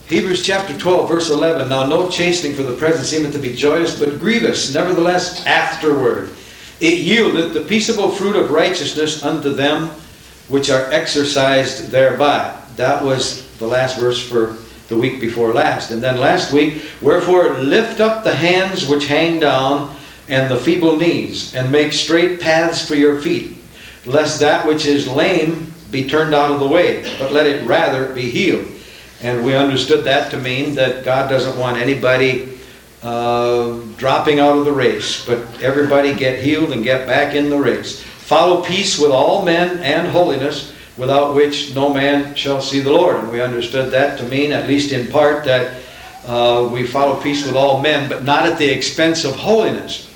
Hebrews chapter 12, verse 11. Now no chastening for the present seemeth to be joyous, but grievous. Nevertheless, afterward it yieldeth the peaceable fruit of righteousness unto them which are exercised thereby. That was the last verse for the week before last. And then last week, wherefore lift up the hands which hang down, and the feeble knees, and make straight paths for your feet, lest that which is lame be turned out of the way, but let it rather be healed. And we understood that to mean that God doesn't want anybody dropping out of the race, but everybody get healed and get back in the race. Follow peace with all men and holiness, without which no man shall see the Lord. And we understood that to mean, at least in part, that we follow peace with all men, but not at the expense of holiness.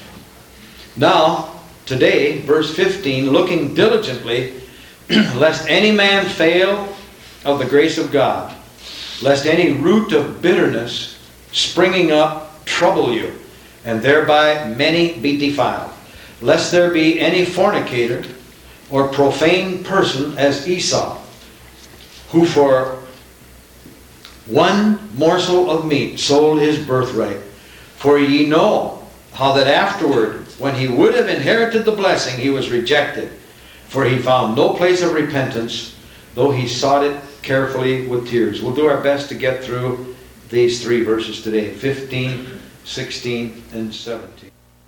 Now, today, verse 15, looking diligently, lest any man fail of the grace of God, lest any root of bitterness springing up trouble you, and thereby many be defiled, lest there be any fornicator or profane person as Esau, who for one morsel of meat sold his birthright. For ye know how that afterward, when he would have inherited the blessing, he was rejected. For he found no place of repentance, though he sought it carefully with tears. We'll do our best to get through these three verses today, 15, 16, and 17.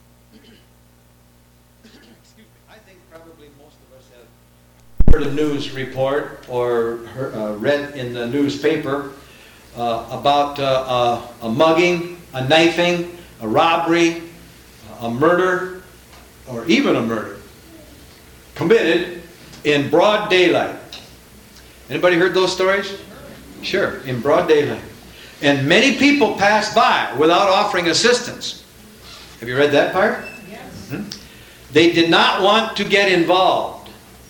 I think probably most of us have heard a news report or read in the newspaper about a mugging, a knifing, a robbery, a murder, or even a murder committed in broad daylight. Anybody heard those stories? Sure, in broad daylight. And many people passed by without offering assistance. Have you read that part? Yes. Mm-hmm. They did not want to get involved.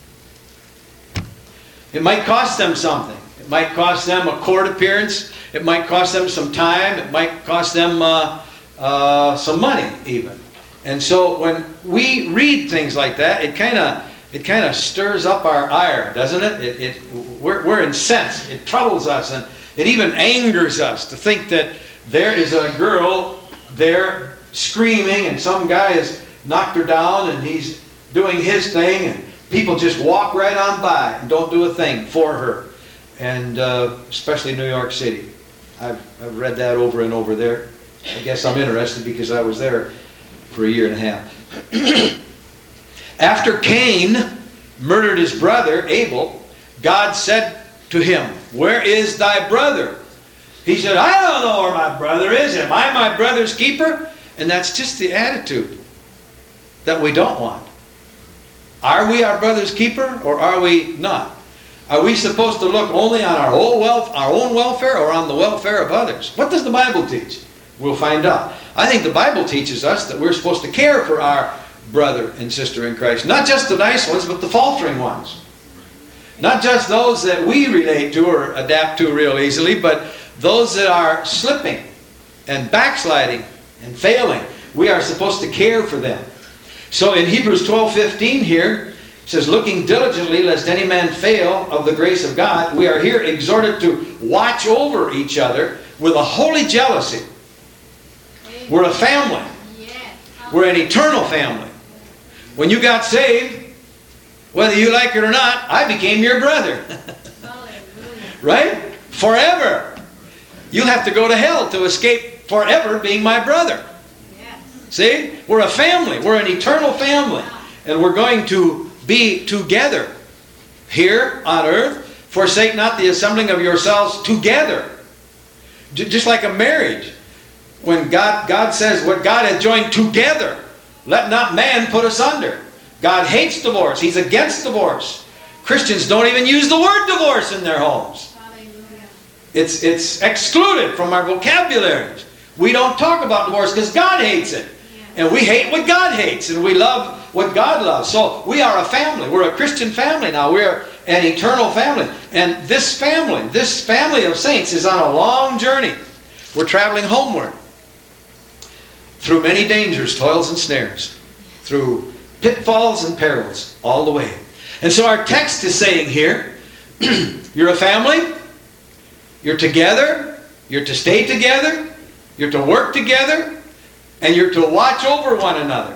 It might cost them something. It might cost them a court appearance. It might cost them some time. It might cost them some money even. And so when we read things like that, it kind of stirs up our ire, doesn't it? We're incensed. It troubles us, and it even angers us to think that there is a girl there screaming, and some guy has knocked her down, and he's doing his thing, and people just walk right on by and don't do a thing for her. And especially New York City. I've read that over and over there. I guess I'm interested because I was there for a year and a half. After Cain murdered his brother Abel, God said to him, "Where is thy brother?" He said, "I don't know where my brother is. Am I my brother's keeper?" And that's just the attitude that we don't want. Are we our brother's keeper or are we not? Are we supposed to look only on our own welfare or on the welfare of others? What does the Bible teach? We'll find out. I think the Bible teaches us that we're supposed to care for our brother and sister in Christ. Not just the nice ones, but the faltering ones. Not just those that we relate to or adapt to real easily, but those that are slipping and backsliding and failing. We are supposed to care for them. So in Hebrews 12:15 here, it says, looking diligently lest any man fail of the grace of God, we are here exhorted to watch over each other with a holy jealousy. We're a family. We're an eternal family. When you got saved, whether you like it or not, I became your brother. Right? Forever. You'll have to go to hell to escape forever being my brother. See? We're a family. We're an eternal family. And we're going to be together here on earth. Forsake not the assembling of yourselves together. Just like a marriage. When God says what God has joined together, let not man put asunder. God hates divorce. He's against divorce. Christians don't even use the word divorce in their homes. It's excluded from our vocabularies. We don't talk about divorce because God hates it. And we hate what God hates, and we love what God loves. So we are a family. We're a Christian family now. We're an eternal family. And this family of saints is on a long journey. We're traveling homeward through many dangers, toils, and snares, through pitfalls and perils, all the way. And so our text is saying here, you're a family, You're together. You're to stay together. You're to work together. And you're to watch over one another.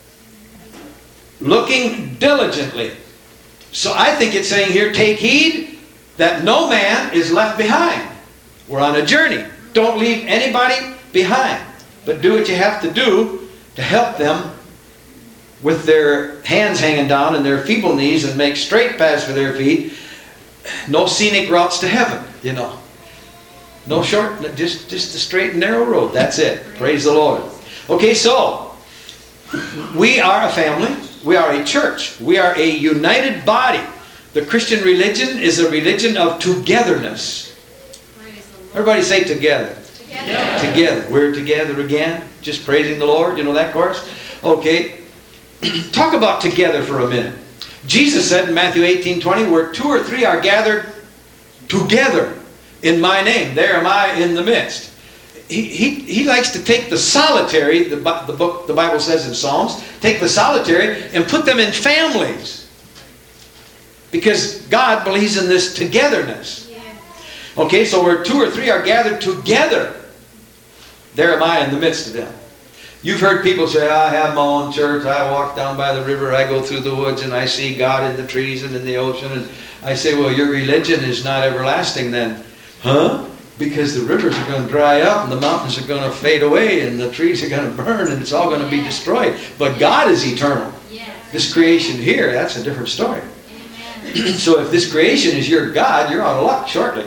Looking diligently. So I think it's saying here, take heed that no man is left behind. We're on a journey. Don't leave anybody behind. But do what you have to do to help them with their hands hanging down and their feeble knees, and make straight paths for their feet. No scenic routes to heaven, you know. No short, just the straight and narrow road. That's it. Praise the Lord. Okay, so we are a family. We are a church. We are a united body. The Christian religion is a religion of togetherness. Everybody say together. Together. Together. We're together again. Just praising the Lord. You know that chorus? Okay. Talk about together for a minute. Jesus said in Matthew 18:20, where 2 or 3 are gathered together in my name, there am I in the midst. He likes to take the solitary, the Bible says in Psalms, take the solitary and put them in families. Because God believes in this togetherness. Okay, so where 2 or 3 are gathered together, there am I in the midst of them. You've heard people say, I have my own church, I walk down by the river, I go through the woods, and I see God in the trees and in the ocean. And I say, well, your religion is not everlasting then. Huh? Because the rivers are going to dry up, and the mountains are going to fade away, and the trees are going to burn, and it's all going to be destroyed. But God is eternal. This creation here, that's a different story. So if this creation is your God, you're out of luck shortly.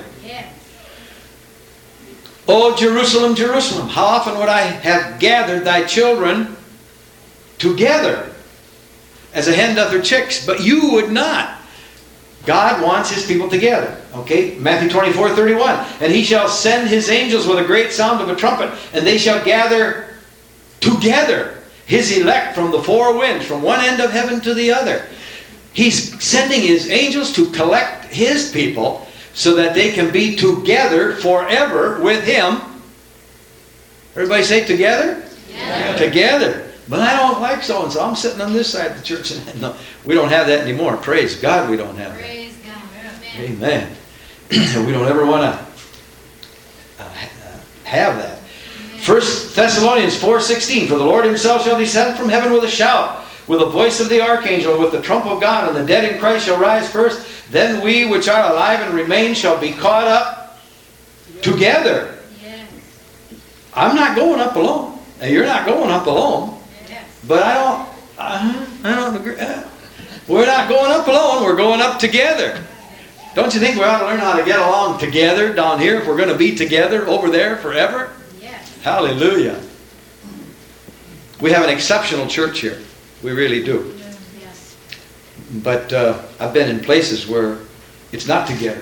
Oh, Jerusalem, Jerusalem, how often would I have gathered thy children together as a hen doth her chicks, but you would not. God wants His people together. Okay, Matthew 24:31. And He shall send His angels with a great sound of a trumpet, and they shall gather together His elect from the 4 winds, from one end of heaven to the other. He's sending His angels to collect His people, so that they can be together forever with Him. Everybody say together? Yeah. Together. But I don't like so-and-so. I'm sitting on this side of the church. No, we don't have that anymore. Praise God we don't have that. Praise God. Amen. We don't ever want to have that. 1 Thessalonians 4:16. For the Lord Himself shall descend from heaven with a shout, with the voice of the archangel, with the trump of God, and the dead in Christ shall rise first. Then we which are alive and remain shall be caught up together. Yes. I'm not going up alone. And you're not going up alone. Yes. But I don't agree. We're not going up alone. We're going up together. Don't you think we ought to learn how to get along together down here if we're going to be together over there forever? Yes. Hallelujah. We have an exceptional church here. We really do. Yes. But I've been in places where it's not together.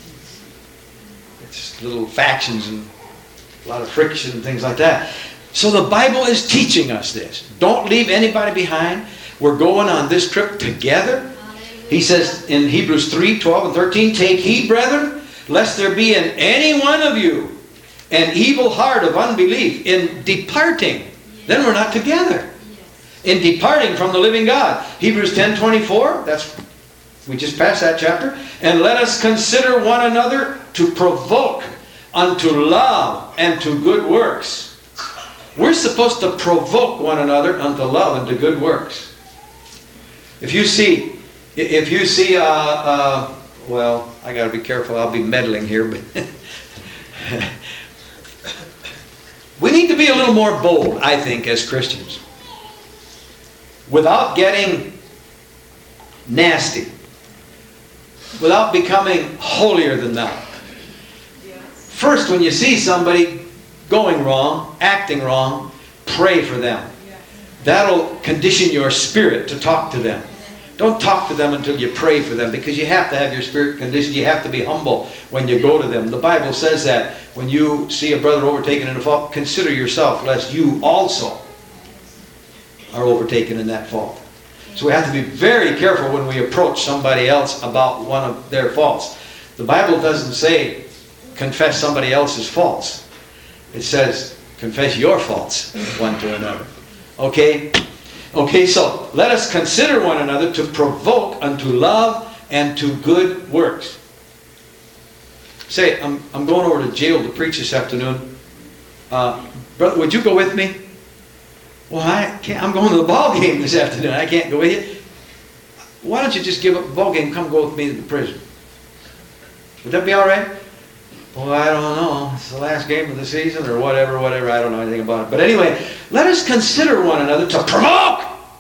It's little factions and a lot of friction and things like that. So the Bible is teaching us this. Don't leave anybody behind. We're going on this trip together. He says in Hebrews 3:12 and 13, take heed, brethren, lest there be in any one of you an evil heart of unbelief in departing. Then we're not together. In departing from the living God. Hebrews 10:24, we just passed that chapter. And let us consider one another to provoke unto love and to good works. We're supposed to provoke one another unto love and to good works. If you see, well, I got to be careful. I'll be meddling here, but we need to be a little more bold, I think, as Christians, without getting nasty, without becoming holier than thou. First, when you see somebody going wrong, acting wrong, pray for them. That'll condition your spirit to talk to them. Don't talk to them until you pray for them, because you have to have your spirit conditioned. You have to be humble when you go to them. The Bible says that when you see a brother overtaken in a fault, consider yourself, lest you also are overtaken in that fault. So we have to be very careful when we approach somebody else about one of their faults. The Bible doesn't say confess somebody else's faults. It says confess your faults one to another. Okay? Okay, so let us consider one another to provoke unto love and to good works. Say, I'm going over to jail to preach this afternoon. Brother, would you go with me? Well, I can't. I'm going to the ball game this afternoon. I can't go with you. Why don't you just give up the ball game and come go with me to the prison? Would that be all right? Well, I don't know. It's the last game of the season or whatever. I don't know anything about it. But anyway, let us consider one another to provoke.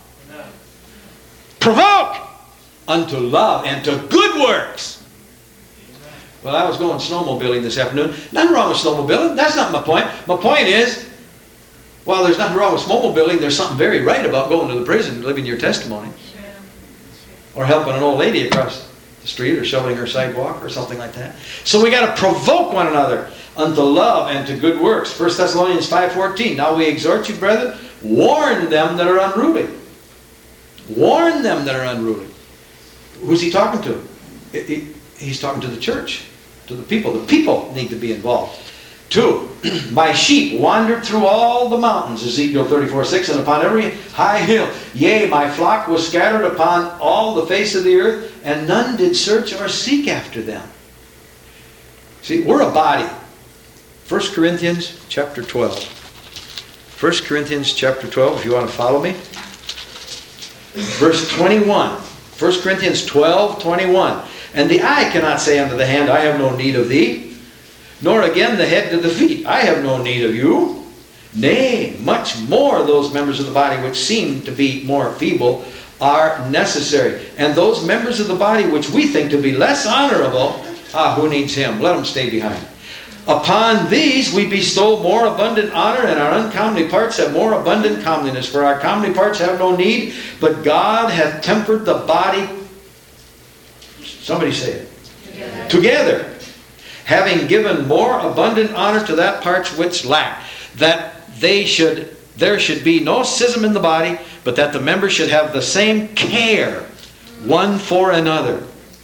Provoke unto love and to good works. Well, I was going snowmobiling this afternoon. Nothing wrong with snowmobiling. That's not my point. My point is, while there's nothing wrong with snowmobiling, there's something very right about going to the prison and living your testimony. Or helping an old lady across the street or shoveling her sidewalk or something like that. So we got to provoke one another unto love and to good works. 1 Thessalonians 5:14. Now we exhort you, brethren, warn them that are unruly. Warn them that are unruly. Who's he talking to? He's talking to the church, to the people. The people need to be involved. 2, my sheep wandered through all the mountains, Ezekiel 34:6, and upon every high hill. Yea, my flock was scattered upon all the face of the earth, and none did search or seek after them. See, we're a body. 1 Corinthians chapter 12. 1 Corinthians chapter 12, if you want to follow me. Verse 21. 1 Corinthians 12:21. And the eye cannot say unto the hand, I have no need of thee. Nor again the head to the feet, I have no need of you. Nay, much more those members of the body which seem to be more feeble are necessary. And those members of the body which we think to be less honorable, who needs him? Let them stay behind. Upon these we bestow more abundant honor, and our uncomely parts have more abundant comeliness. For our comely parts have no need, but God hath tempered the body. Somebody say it. Together. Having given more abundant honor to that parts which lack, that there should be no schism in the body, but that the members should have the same care one for another.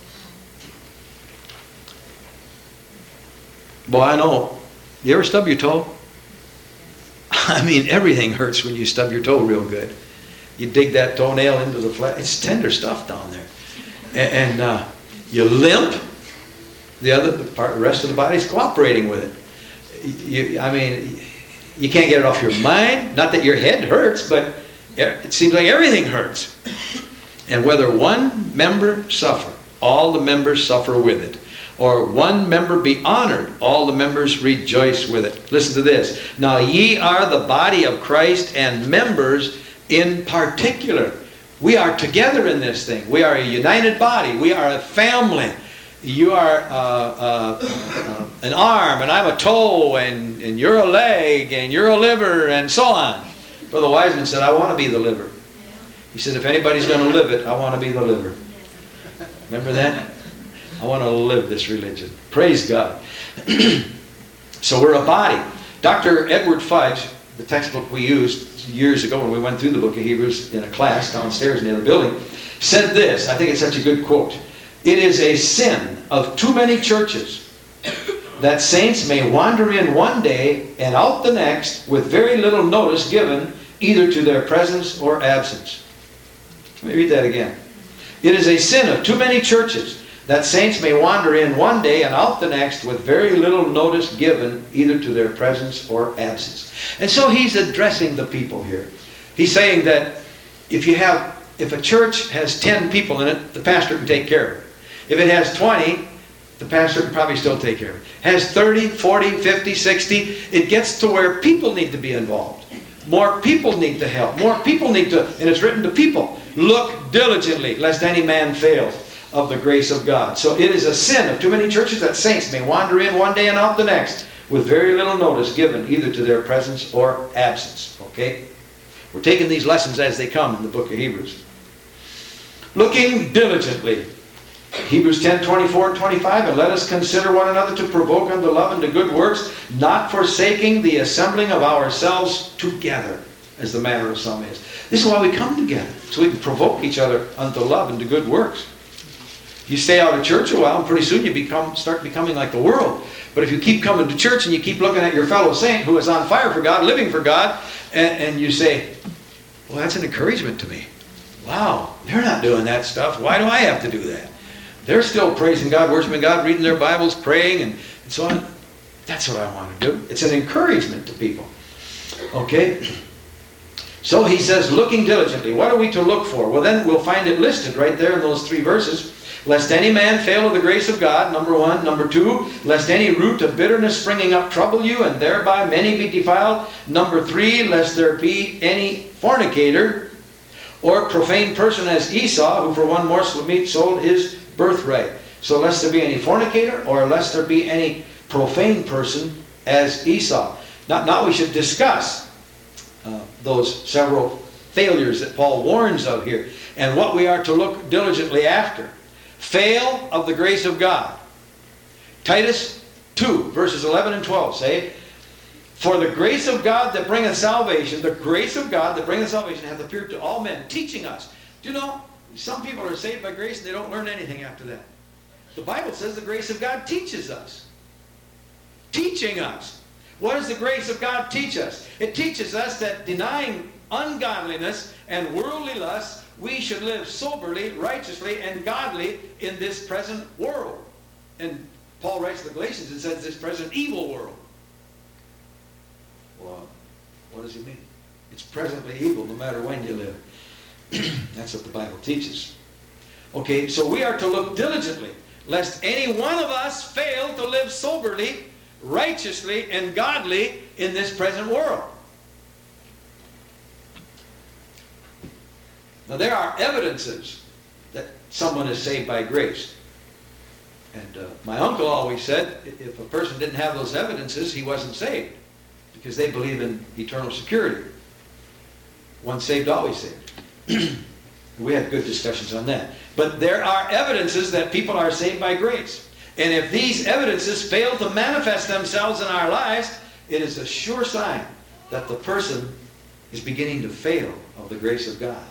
Boy, I know. You ever stub your toe? I mean, everything hurts when you stub your toe real good. You dig that toenail into the flesh. It's tender stuff down there. And you limp. The rest of the body is cooperating with it. I mean, you can't get it off your mind. Not that your head hurts, but it seems like everything hurts. And whether one member suffer, all the members suffer with it. Or one member be honored, all the members rejoice with it. Listen to this. Now ye are the body of Christ, and members in particular. We are together in this thing. We are a united body. We are a family. You are an arm, and I'm a toe, and you're a leg, and you're a liver, and so on. Brother Wiseman said, I want to be the liver. He said, if anybody's going to live it, I want to be the liver. Remember that? I want to live this religion. Praise God. So we're a body. Dr. Edward Fudge, the textbook we used years ago when we went through the book of Hebrews in a class downstairs near the building, said this. I think it's such a good quote. It is a sin of too many churches that saints may wander in one day and out the next with very little notice given either to their presence or absence. Let me read that again. It is a sin of too many churches that saints may wander in one day and out the next with very little notice given either to their presence or absence. And so he's addressing the people here. He's saying that if a church has 10 people in it, the pastor can take care of it. If it has 20, the pastor can probably still take care of it. Has 30, 40, 50, 60, it gets to where people need to be involved. More people need to help. More people need to, and it's written to people, look diligently, lest any man fail of the grace of God. So it is a sin of too many churches that saints may wander in one day and out the next with very little notice given either to their presence or absence. Okay? We're taking these lessons as they come in the book of Hebrews. Looking diligently. Hebrews 10, 24 and 25. And let us consider one another to provoke unto love and to good works, not forsaking the assembling of ourselves together, as the manner of some is. This is why we come together, so we can provoke each other unto love and to good works. You stay out of church a while, and pretty soon you start becoming like the world. But if you keep coming to church and you keep looking at your fellow saint who is on fire for God, living for God, and you say, well, that's an encouragement to me. Wow, they're not doing that stuff. Why do I have to do that? They're still praising God, worshiping God, reading their Bibles, praying, and so on. That's what I want to do. It's an encouragement to people. Okay? So he says, looking diligently. What are we to look for? Well, then we'll find it listed right there in those 3 verses. Lest any man fail of the grace of God, number 1. Number 2, lest any root of bitterness springing up trouble you, and thereby many be defiled. Number 3, lest there be any fornicator or profane person as Esau, who for one morsel of meat sold his birthright. So lest there be any fornicator, or lest there be any profane person as Esau. Now we should discuss those several failures that Paul warns of here, and what we are to look diligently after. Fail of the grace of God. Titus 2, verses 11 and 12 say, for the grace of God that bringeth salvation, the grace of God that bringeth salvation hath appeared to all men, teaching us. Do you know, some people are saved by grace and they don't learn anything after that. The Bible says the grace of God teaches us. Teaching us. What does the grace of God teach us? It teaches us that denying ungodliness and worldly lust, we should live soberly, righteously, and godly in this present world. And Paul writes to the Galatians and says this present evil world. Well, what does he mean? It's presently evil no matter when you live. That's what the Bible teaches. Okay, so we are to look diligently, lest any one of us fail to live soberly, righteously, and godly in this present world. Now there are evidences that someone is saved by grace. And my uncle always said if a person didn't have those evidences, he wasn't saved. Because they believe in eternal security. Once saved, always saved. We had good discussions on that. But there are evidences that people are saved by grace. And if these evidences fail to manifest themselves in our lives, it is a sure sign that the person is beginning to fail of the grace of God.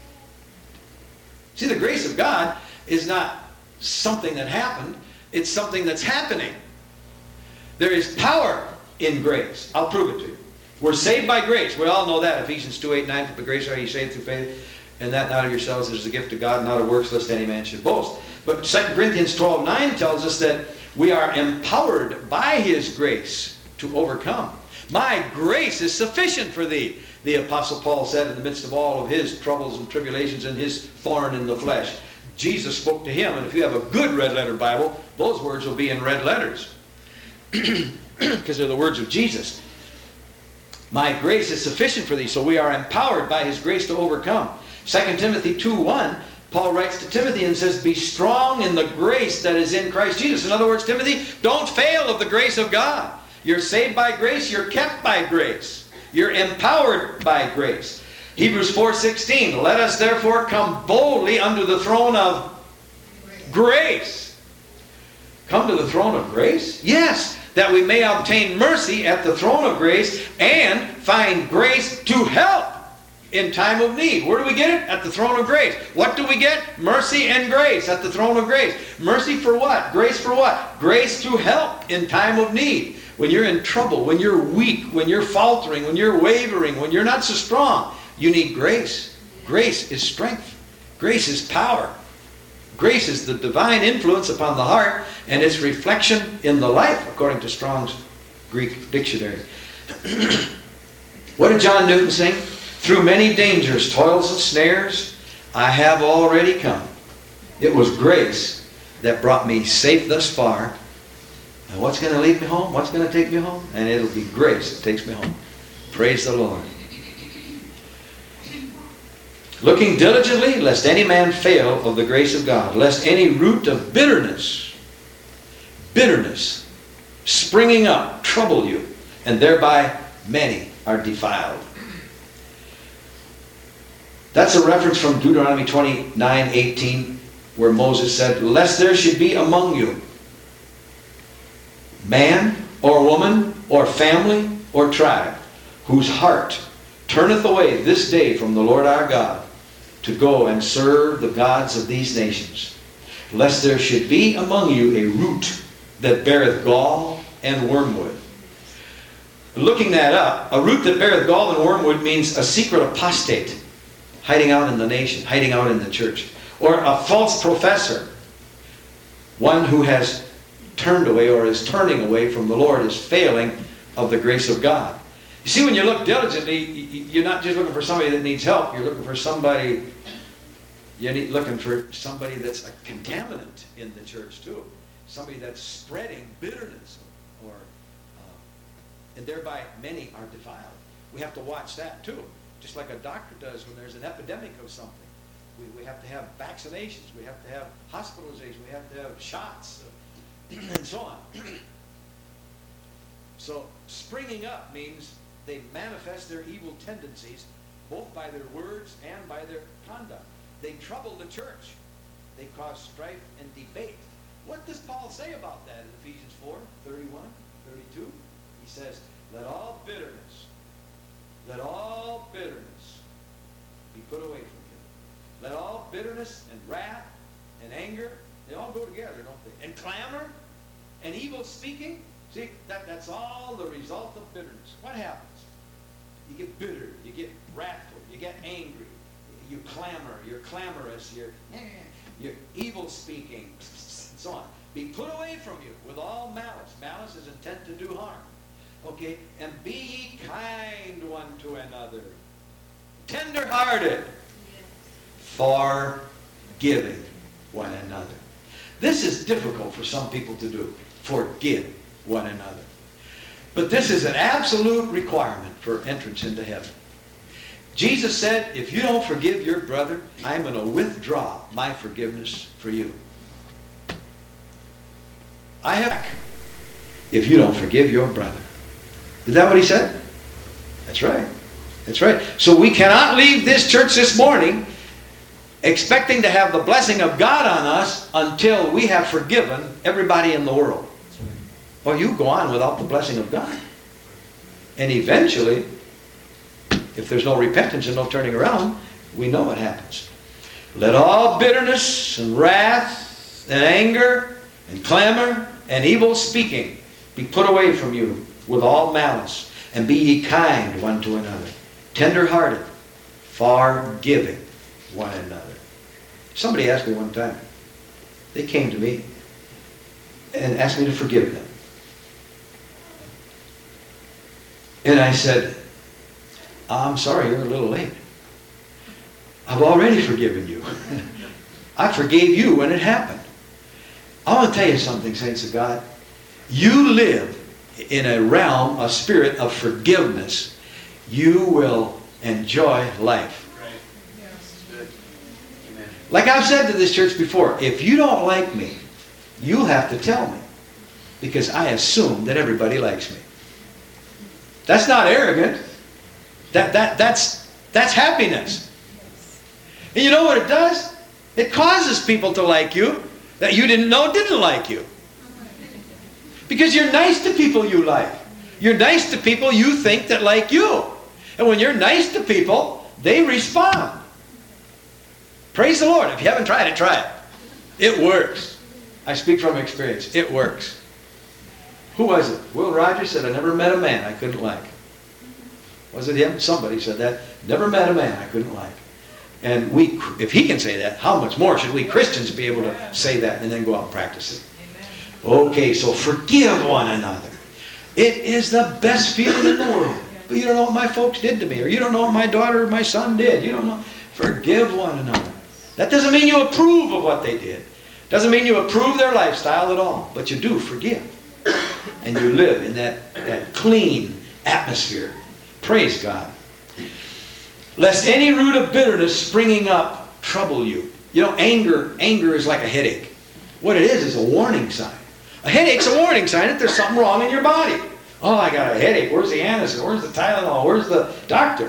See, the grace of God is not something that happened. It's something that's happening. There is power in grace. I'll prove it to you. We're saved by grace. We all know that. Ephesians 2:8-9, for by grace are you saved through faith, and that not of yourselves is a gift of God, not of works, lest any man should boast. But 2 Corinthians 12:9 tells us that we are empowered by His grace to overcome. My grace is sufficient for thee, the Apostle Paul said in the midst of all of his troubles and tribulations and his thorn in the flesh. Jesus spoke to him, and if you have a good red letter Bible, those words will be in red letters. Because they're the words of Jesus. My grace is sufficient for thee. So we are empowered by His grace to overcome. 2 Timothy 2:1, Paul writes to Timothy and says, be strong in the grace that is in Christ Jesus. In other words, Timothy, don't fail of the grace of God. You're saved by grace. You're kept by grace. You're empowered by grace. Hebrews 4:16, let us therefore come boldly unto the throne of grace. Come to the throne of grace? Yes, that we may obtain mercy at the throne of grace and find grace to help in time of need. Where do we get it? At the throne of grace. What do we get? Mercy and grace at the throne of grace. Mercy for what? Grace for what? Grace to help in time of need. When you're in trouble, when you're weak, when you're faltering, when you're wavering, when you're not so strong, you need grace. Grace is strength. Grace is power. Grace is the divine influence upon the heart and its reflection in the life, according to Strong's Greek dictionary. What did John Newton sing? Through many dangers, toils and snares, I have already come. It was grace that brought me safe thus far. And what's going to lead me home? What's going to take me home? And it'll be grace that takes me home. Praise the Lord. Looking diligently, lest any man fail of the grace of God, lest any root of bitterness, springing up, trouble you, and thereby many are defiled. That's a reference from Deuteronomy 29:18, where Moses said, lest there should be among you man or woman or family or tribe whose heart turneth away this day from the Lord our God to go and serve the gods of these nations, lest there should be among you a root that beareth gall and wormwood. Looking that up, a root that beareth gall and wormwood means a secret apostate, hiding out in the nation, hiding out in the church, or a false professor, One who has turned away or is turning away from the Lord is failing of the grace of God. You see, when you look diligently, you're not just looking for somebody that needs help. You're looking for somebody, looking for somebody that's a contaminant in the church too. Somebody that's spreading bitterness, and thereby many are defiled. We have to watch that too, just like a doctor does when there's an epidemic of something. We have to have vaccinations, we have to have hospitalization, we have to have shots, and so on. So springing up means they manifest their evil tendencies both by their words and by their conduct. They trouble the church. They cause strife and debate. What does Paul say about that in Ephesians 4, 31, 32? He says, let all bitterness be put away from you. Let all bitterness and wrath and anger, they all go together, don't they? And clamor and evil speaking. See, that's all the result of bitterness. What happens? You get bitter, you get wrathful, you get angry, you clamor, you're clamorous, you're evil speaking, and so on. Be put away from you with all malice. Malice is intent to do harm. Okay? And be ye kind one to another. Tender-hearted. Forgiving one another. This is difficult for some people to do. Forgive one another. But this is an absolute requirement for entrance into heaven. Jesus said, if you don't forgive your brother, I'm going to withdraw my forgiveness for you. I have, if you don't forgive your brother. Is that what he said? That's right. That's right. So we cannot leave this church this morning expecting to have the blessing of God on us until we have forgiven everybody in the world. Well, you go on without the blessing of God. And eventually, if there's no repentance and no turning around, we know what happens. Let all bitterness and wrath and anger and clamor and evil speaking be put away from you with all malice. And be ye kind one to another, tender-hearted, forgiving one another. Somebody asked me one time, they came to me and asked me to forgive them. And I said, I'm sorry, you're a little late. I've already forgiven you. I forgave you when it happened. I want to tell you something, saints of God. You live in a realm, a spirit of forgiveness. You will enjoy life. Right. Yes. Good. Amen. Like I've said to this church before, if you don't like me, you'll have to tell me. Because I assume that everybody likes me. That's not arrogant. That's happiness. And you know what it does? It causes people to like you that you didn't know didn't like you. Because you're nice to people you like. You're nice to people you think that like you. And when you're nice to people, they respond. Praise the Lord. If you haven't tried it, try it. It works. I speak from experience. It works. Who was it? Will Rogers said, I never met a man I couldn't like. Was it him? Somebody said that. Never met a man I couldn't like. And we, if he can say that, how much more should we Christians be able to say that and then go out and practice it? Okay, so forgive one another. It is the best feeling in the world. But you don't know what my folks did to me, or you don't know what my daughter or my son did. You don't know. Forgive one another. That doesn't mean you approve of what they did. Doesn't mean you approve their lifestyle at all. But you do forgive. And you live in that clean atmosphere. Praise God. Lest any root of bitterness springing up trouble you. You know, anger is like a headache. What it is a warning sign. A headache's a warning sign that there's something wrong in your body. Oh, I got a headache. Where's the Anacin? Where's the Tylenol? Where's the doctor?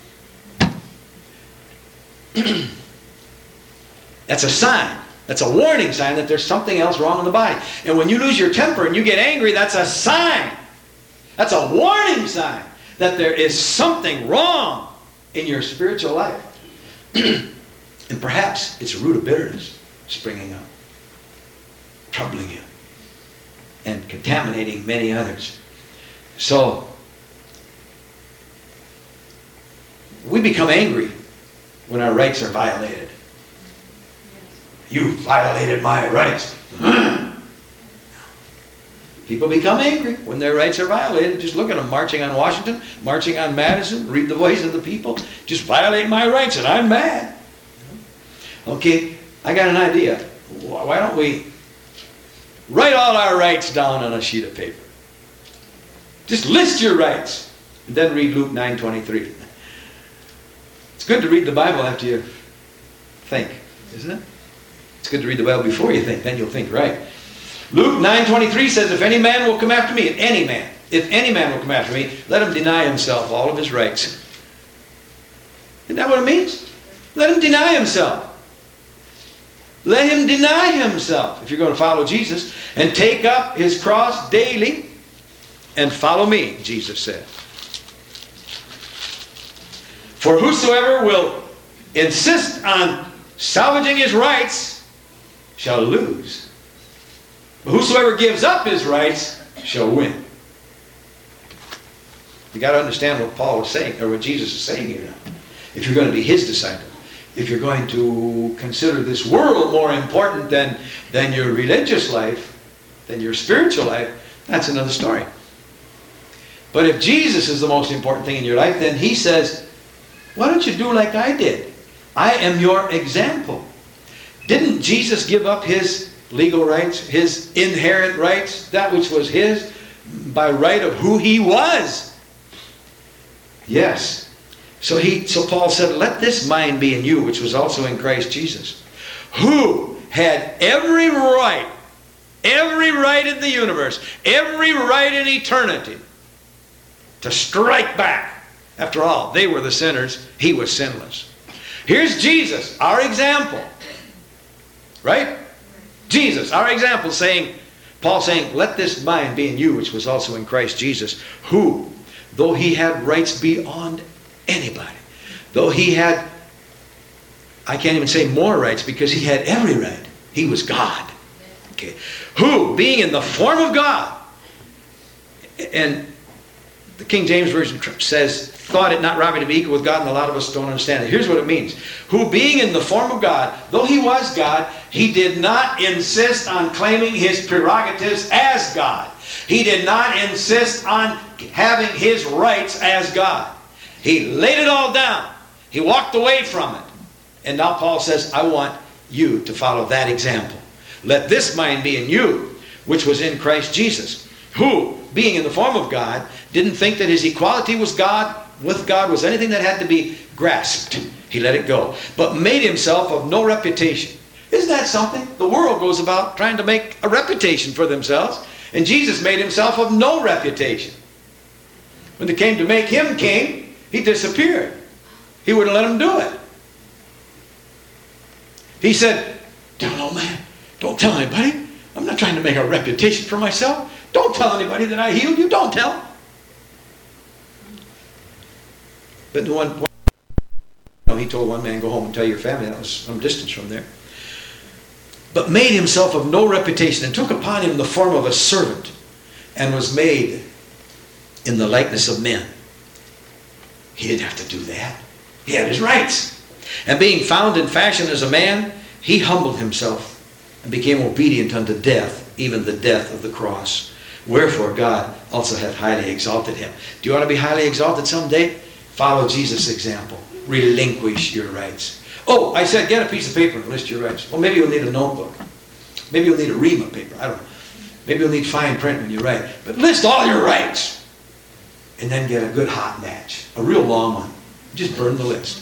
That's a sign. That's a warning sign that there's something else wrong in the body. And when you lose your temper and you get angry, that's a sign. That's a warning sign that there is something wrong in your spiritual life. And perhaps it's a root of bitterness springing up, troubling you, and contaminating many others. So, we become angry when our rights are violated. You violated my rights. People become angry when their rights are violated. Just look at them marching on Washington, marching on Madison. Read the voice of the people. Just violate my rights and I'm mad. Okay, I got an idea. Why don't we write all our rights down on a sheet of paper? Just list your rights. And then read Luke 9:23. It's good to read the Bible after you think, isn't it? It's good to read the Bible before you think. Then you'll think right. Luke 9:23 says, if any man will come after me, if any man will come after me, let him deny himself all of his rights. Isn't that what it means? Let him deny himself. Let him deny himself, if you're going to follow Jesus, and take up his cross daily and follow me, Jesus said. For whosoever will insist on salvaging his rights shall lose. But whosoever gives up his rights shall win. You got to understand what Paul is saying, or what Jesus is saying here now. If you're going to be his disciple, if you're going to consider this world more important than your religious life, than your spiritual life, that's another story. But if Jesus is the most important thing in your life, then he says, why don't you do like I did? I am your example. Didn't Jesus give up his legal rights, his inherent rights, that which was his by right of who he was? Yes. So Paul said, let this mind be in you, which was also in Christ Jesus, who had every right in the universe, every right in eternity, to strike back. After all, they were the sinners, he was sinless. Here's Jesus, our example. Right? Jesus, our example, Paul saying, let this mind be in you, which was also in Christ Jesus, who, though he had rights beyond anybody, though he had, I can't even say more rights, because he had every right. He was God. Okay. Who, being in the form of God, and the King James Version says, thought it not robbery to be equal with God, and a lot of us don't understand it. Here's what it means. Who, being in the form of God, though he was God, he did not insist on claiming his prerogatives as God. He did not insist on having his rights as God. He laid it all down. He walked away from it. And now Paul says, I want you to follow that example. Let this mind be in you, which was in Christ Jesus, who, being in the form of God, didn't think that his equality with God was anything that had to be grasped. He let it go. But made himself of no reputation. Isn't that something? The world goes about trying to make a reputation for themselves. And Jesus made himself of no reputation. When they came to make him king, he disappeared. He wouldn't let them do it. He said, no man, don't tell anybody. I'm not trying to make a reputation for myself. Don't tell anybody that I healed you. Don't tell. But he told one man, go home and tell your family. That was some distance from there. But made himself of no reputation, and took upon him the form of a servant, and was made in the likeness of men. He didn't have to do that. He had his rights. And being found in fashion as a man, he humbled himself and became obedient unto death, even the death of the cross. Wherefore God also hath highly exalted him. Do you want to be highly exalted someday? Follow Jesus' example. Relinquish your rights. Oh, I said get a piece of paper and list your rights. Well, maybe you'll need a notebook. Maybe you'll need a ream of paper. I don't know. Maybe you'll need fine print when you write. But list all your rights. And then get a good hot match. A real long one. Just burn the list.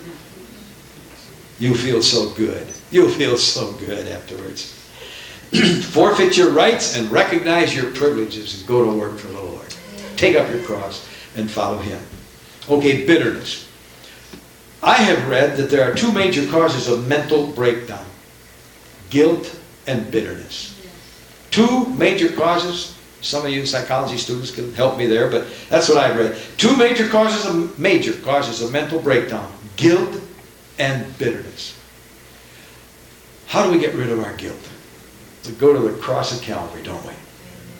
You feel so good. You'll feel so good afterwards. Forfeit your rights and recognize your privileges and go to work for the Lord. Take up your cross and follow him. Okay, bitterness. I have read that there are two major causes of mental breakdown. Guilt and bitterness. Two major causes. Some of you psychology students can help me there, but that's what I've read. Two major causes of mental breakdown. Guilt and bitterness. How do we get rid of our guilt? We go to the cross of Calvary, don't we?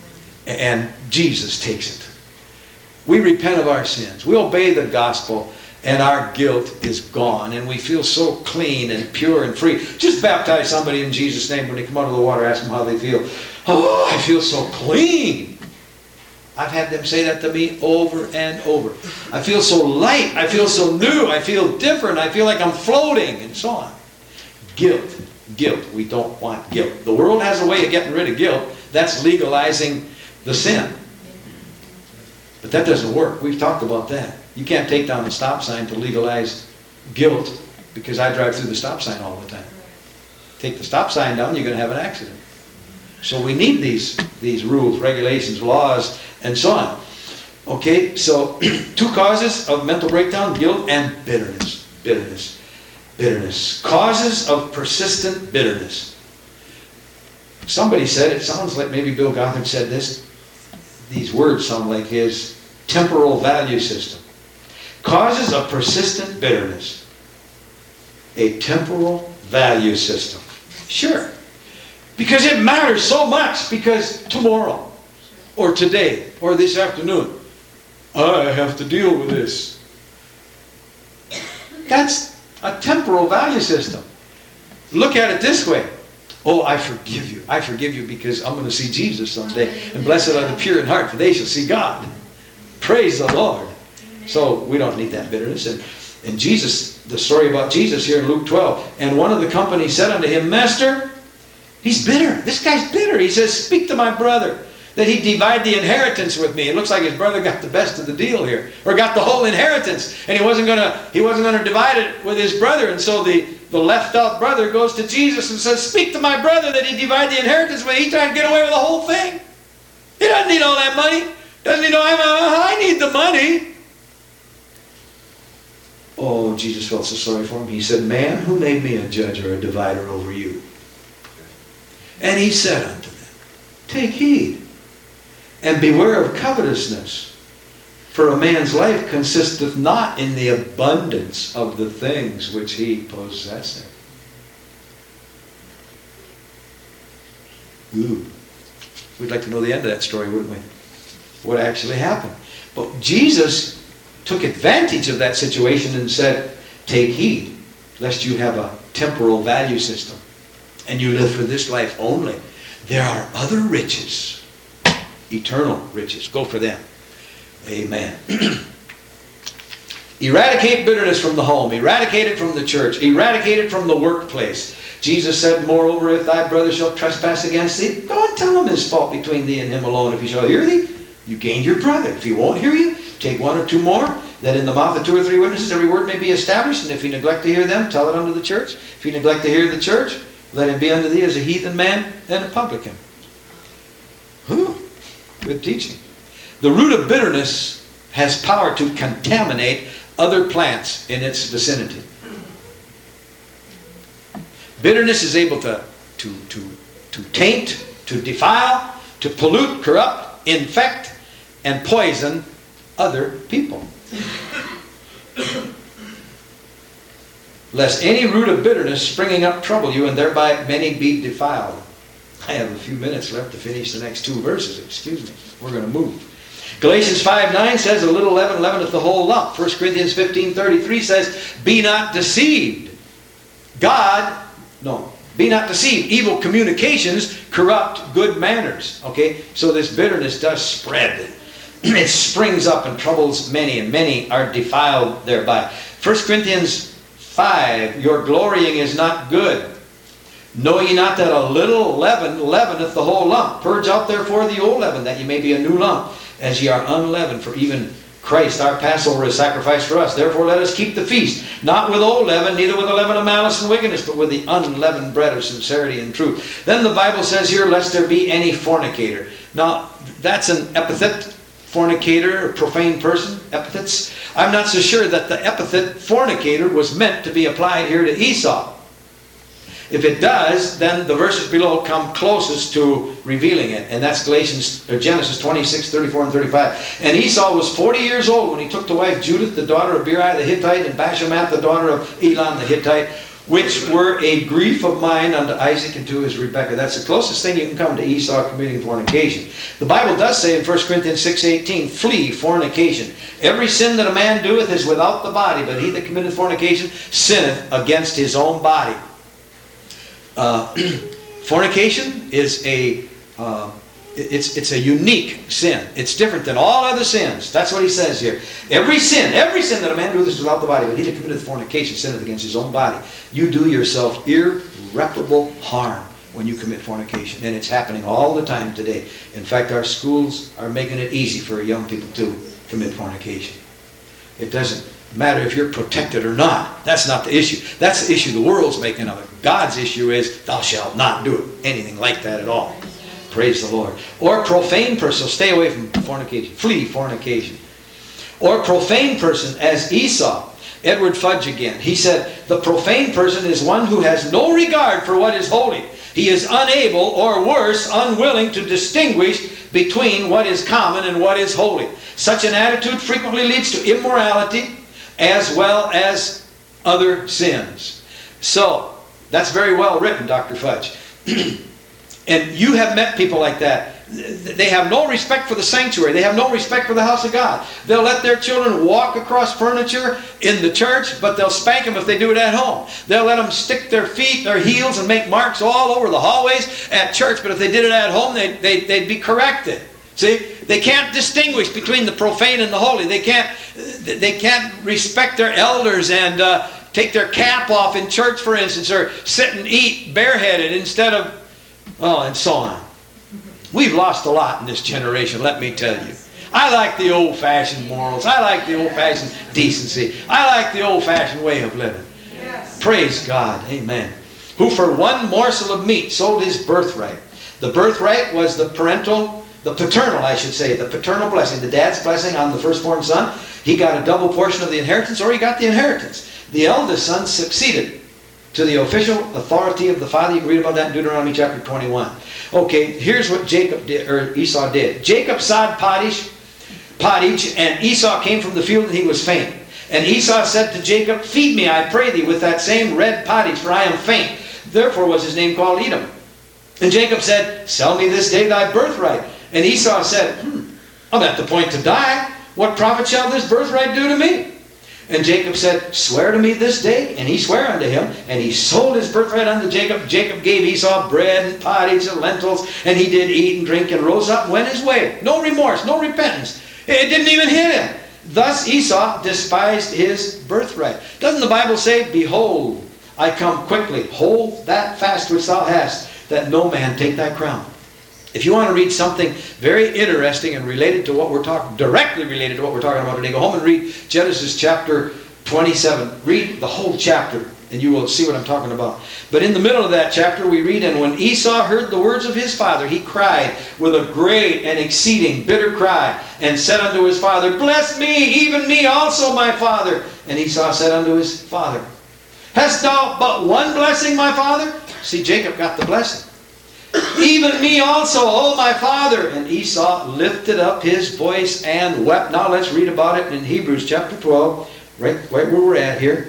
And Jesus takes it. We repent of our sins. We obey the gospel. and our guilt is gone, and we feel so clean and pure and free. Just baptize somebody in Jesus' name. When they come out of the water, ask them how they feel. Oh, I feel so clean. I've had them say that to me over and over. I feel so light. I feel so new. I feel different. I feel like I'm floating, and so on. Guilt. Guilt. We don't want guilt. The world has a way of getting rid of guilt. That's legalizing the sin. But that doesn't work. We've talked about that. You can't take down the stop sign to legalize guilt, because I drive through the stop sign all the time. Take the stop sign down, you're going to have an accident. So we need these rules, regulations, laws, and so on. Okay, so 2 causes of mental breakdown: guilt and bitterness. Bitterness. Causes of persistent bitterness. Somebody said, it sounds like maybe Bill Gothard said this, these words sound like his temporal value system. Causes of persistent bitterness. A temporal value system. Sure. Because it matters so much, because tomorrow, or today, or this afternoon, I have to deal with this. That's a temporal value system. Look at it this way. Oh, I forgive you. I forgive you because I'm going to see Jesus someday. And blessed are the pure in heart, for they shall see God. Praise the Lord. So we don't need that bitterness. And Jesus, the story about Jesus here in Luke 12. And one of the company said unto him, Master, he's bitter. This guy's bitter. He says, speak to my brother, that he divide the inheritance with me. It looks like his brother got the best of the deal here, or got the whole inheritance, and he wasn't going to divide it with his brother. And so the left out brother goes to Jesus and says, speak to my brother that he divide the inheritance with me. He's trying to get away with the whole thing. He doesn't need all that money. Doesn't he know I need the money? Oh, Jesus felt so sorry for him. He said, man, who made me a judge or a divider over you? And he said unto them, take heed and beware of covetousness, for a man's life consisteth not in the abundance of the things which he possesseth. Ooh. We'd like to know the end of that story, wouldn't we? What actually happened. But Jesus took advantage of that situation and said, take heed, lest you have a temporal value system, and you live for this life only. There are other riches, eternal riches. Go for them. Amen. Eradicate bitterness from the home. Eradicate it from the church. Eradicate it from the workplace. Jesus said, moreover, if thy brother shall trespass against thee, go and tell him his fault between thee and him alone. If he shall hear thee, you gain your brother. If he won't hear you, take 1 or 2 more, that in the mouth of 2 or 3 witnesses every word may be established. And if he neglect to hear them, tell it unto the church. If he neglect to hear the church, let him be unto thee as a heathen man and a publican. Good teaching. The root of bitterness has power to contaminate other plants in its vicinity. Bitterness is able to taint, to defile, to pollute, corrupt, infect, and poison other people. Lest any root of bitterness springing up trouble you, and thereby many be defiled. I have a few minutes left to finish the next 2 verses. Excuse me. We're going to move. Galatians 5:9 says, a little leaven leaveneth the whole lump. 1 Corinthians 15:33 says, be not deceived. Be not deceived. Evil communications corrupt good manners. Okay? So this bitterness does spread. It springs up and troubles many, and many are defiled thereby. 1 Corinthians 5, your glorying is not good. Know ye not that a little leaven leaveneth the whole lump? Purge out therefore the old leaven, that ye may be a new lump, as ye are unleavened. For even Christ our Passover is sacrificed for us. Therefore let us keep the feast, not with old leaven, neither with the leaven of malice and wickedness, but with the unleavened bread of sincerity and truth. Then the Bible says here, lest there be any fornicator. Now, that's an epithet, fornicator, a profane person, epithets. I'm not so sure that the epithet fornicator was meant to be applied here to Esau. If it does, then the verses below come closest to revealing it. And that's Genesis 26, 34 and 35. And Esau was 40 years old when he took to wife Judith, the daughter of Beri the Hittite, and Bashemoth, the daughter of Elon the Hittite, which were a grief of mine unto Isaac and to his Rebekah. That's the closest thing you can come to Esau committing fornication. The Bible does say in 1 Corinthians 6:18, flee fornication. Every sin that a man doeth is without the body, but he that committeth fornication sinneth against his own body. Fornication is it's a unique sin. It's different than all other sins. That's what he says here. Every sin that a man doeth is without the body, but he that committeth fornication sinneth against his own body. You do yourself irreparable harm when you commit fornication. And it's happening all the time today. In fact, our schools are making it easy for young people to commit fornication. It doesn't matter if you're protected or not. That's not the issue. That's the issue the world's making of it. God's issue is, thou shalt not do anything like that at all. Praise the Lord. Or profane person. Stay away from fornication. Flee fornication. Or profane person as Esau. Edward Fudge again. He said, the profane person is one who has no regard for what is holy. He is unable, or worse, unwilling to distinguish between what is common and what is holy. Such an attitude frequently leads to immorality as well as other sins. So, that's very well written, Dr. Fudge. And you have met people like that. They have no respect for the sanctuary. They have no respect for the house of God. They'll let their children walk across furniture in the church, but they'll spank them if they do it at home. They'll let them stick their feet, their heels, and make marks all over the hallways at church, but if they did it at home, they'd be corrected. See? They can't distinguish between the profane and the holy. They can't respect their elders and take their cap off in church, for instance, or sit and eat bareheaded instead of, and so on. We've lost a lot in this generation, let me tell you. I like the old-fashioned morals. I like the old-fashioned decency. I like the old-fashioned way of living. Yes. Praise God. Amen. Who for one morsel of meat sold his birthright. The birthright was the paternal blessing, the dad's blessing on the firstborn son. He got a double portion of the inheritance, or he got the inheritance. The eldest son succeeded to the official authority of the father. You can read about that in Deuteronomy chapter 21. Okay, here's what Esau did. Jacob sowed pottage, and Esau came from the field, and he was faint. And Esau said to Jacob, feed me, I pray thee, with that same red pottage, for I am faint. Therefore was his name called Edom. And Jacob said, sell me this day thy birthright. And Esau said, I'm at the point to die. What profit shall this birthright do to me? And Jacob said, swear to me this day. And he sware unto him, and he sold his birthright unto Jacob. Jacob gave Esau bread and pottage and lentils, and he did eat and drink and rose up and went his way. No remorse, no repentance. It didn't even hit him. Thus Esau despised his birthright. Doesn't the Bible say, behold, I come quickly. Hold that fast which thou hast, that no man take thy crown. If you want to read something very interesting and related to what we're talking, directly related to what we're talking about today, go home and read Genesis chapter 27. Read the whole chapter, and you will see what I'm talking about. But in the middle of that chapter, we read, and when Esau heard the words of his father, he cried with a great and exceeding bitter cry, and said unto his father, bless me, even me also, my father. And Esau said unto his father, hast thou but one blessing, my father? See, Jacob got the blessing. Even me also, O my father. And Esau lifted up his voice and wept. Now let's read about it in Hebrews chapter 12, right where we're at here.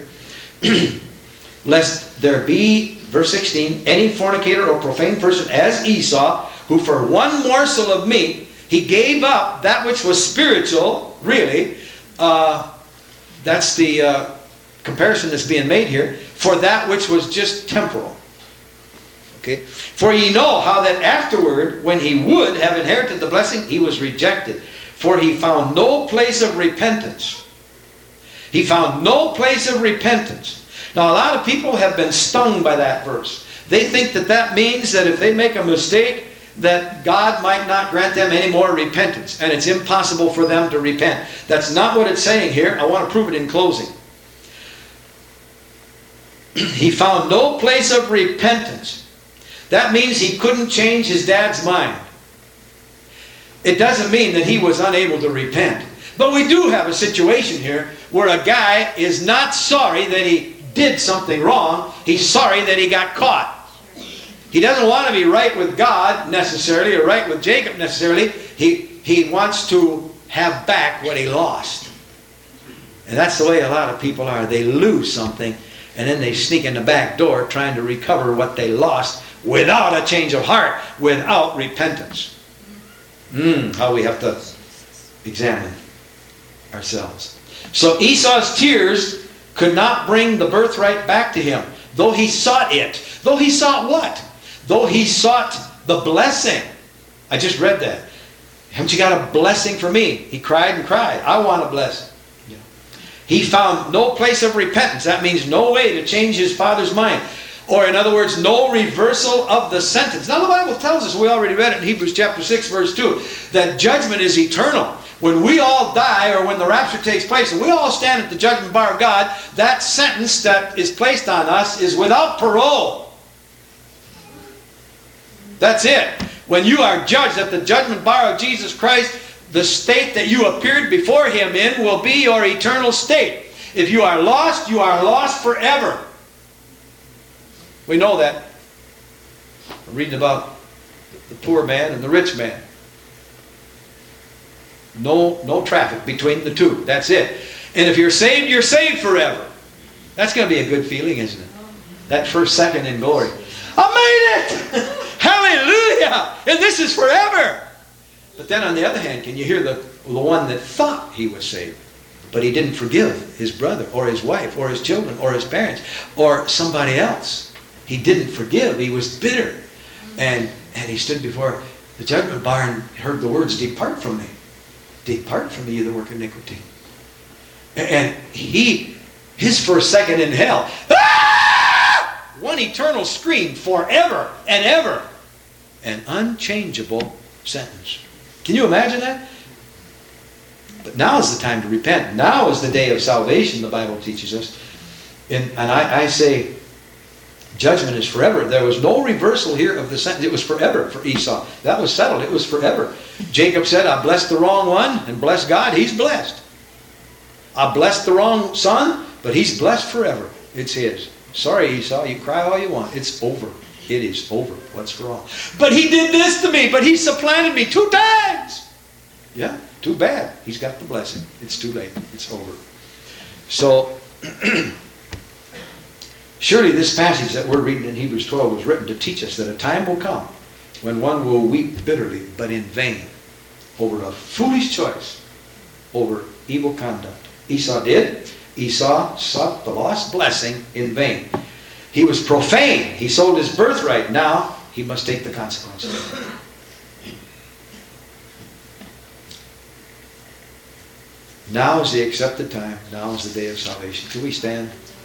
Lest there be, verse 16, any fornicator or profane person as Esau, who for one morsel of meat, he gave up that which was spiritual, really. That's the comparison that's being made here, for that which was just temporal. Okay. For ye know how that afterward, when he would have inherited the blessing, he was rejected. For he found no place of repentance. He found no place of repentance. Now a lot of people have been stung by that verse. They think that that means that if they make a mistake, that God might not grant them any more repentance. And it's impossible for them to repent. That's not what it's saying here. I want to prove it in closing. He found no place of repentance. That means he couldn't change his dad's mind. It doesn't mean that he was unable to repent. But we do have a situation here where a guy is not sorry that he did something wrong. He's sorry that he got caught. He doesn't want to be right with God necessarily, or right with Jacob necessarily. He wants to have back what he lost. And that's the way a lot of people are. They lose something And then they sneak in the back door trying to recover what they lost without a change of heart, without repentance. How we have to examine ourselves. So Esau's tears could not bring the birthright back to him, though he sought it. Though he sought what? Though he sought the blessing. I just read that. Haven't you got a blessing for me? He cried and cried. I want a blessing. He found no place of repentance. That means no way to change his father's mind. Or in other words, no reversal of the sentence. Now the Bible tells us, we already read it in Hebrews chapter 6 verse 2, that judgment is eternal. When we all die, or when the rapture takes place, and we all stand at the judgment bar of God, that sentence that is placed on us is without parole. That's it. When you are judged at the judgment bar of Jesus Christ, the state that you appeared before Him in will be your eternal state. If you are lost forever. We know that. We're reading about the poor man and the rich man. No traffic between the two. That's it. And if you're saved forever. That's going to be a good feeling, isn't it? That first second in glory. I made it! Hallelujah! And this is forever. But then on the other hand, can you hear the one that thought he was saved, but he didn't forgive his brother or his wife or his children or his parents or somebody else. He didn't forgive. He was bitter. And he stood before the judgment bar and heard the words, "Depart from me. Depart from me, you that work iniquity." And his first second in hell, one eternal scream, forever and ever. An unchangeable sentence. Can you imagine that? But now is the time to repent. Now is the day of salvation, the Bible teaches us. And I say, judgment is forever. There was no reversal here of the sentence. It was forever for Esau. That was settled. It was forever. Jacob said, I blessed the wrong one, and bless God, he's blessed. I blessed the wrong son, but he's blessed forever. It's his. Sorry, Esau, you cry all you want. It's over. It is over. What's wrong? But he did this to me, but he supplanted me 2 times. Yeah, too bad. He's got the blessing. It's too late. It's over. So, surely this passage that we're reading in Hebrews 12 was written to teach us that a time will come when one will weep bitterly, but in vain, over a foolish choice, over evil conduct. Esau did. Esau sought the lost blessing in vain. He was profane. He sold his birthright. Now he must take the consequences. Now is the accepted time. Now is the day of salvation. Can we stand?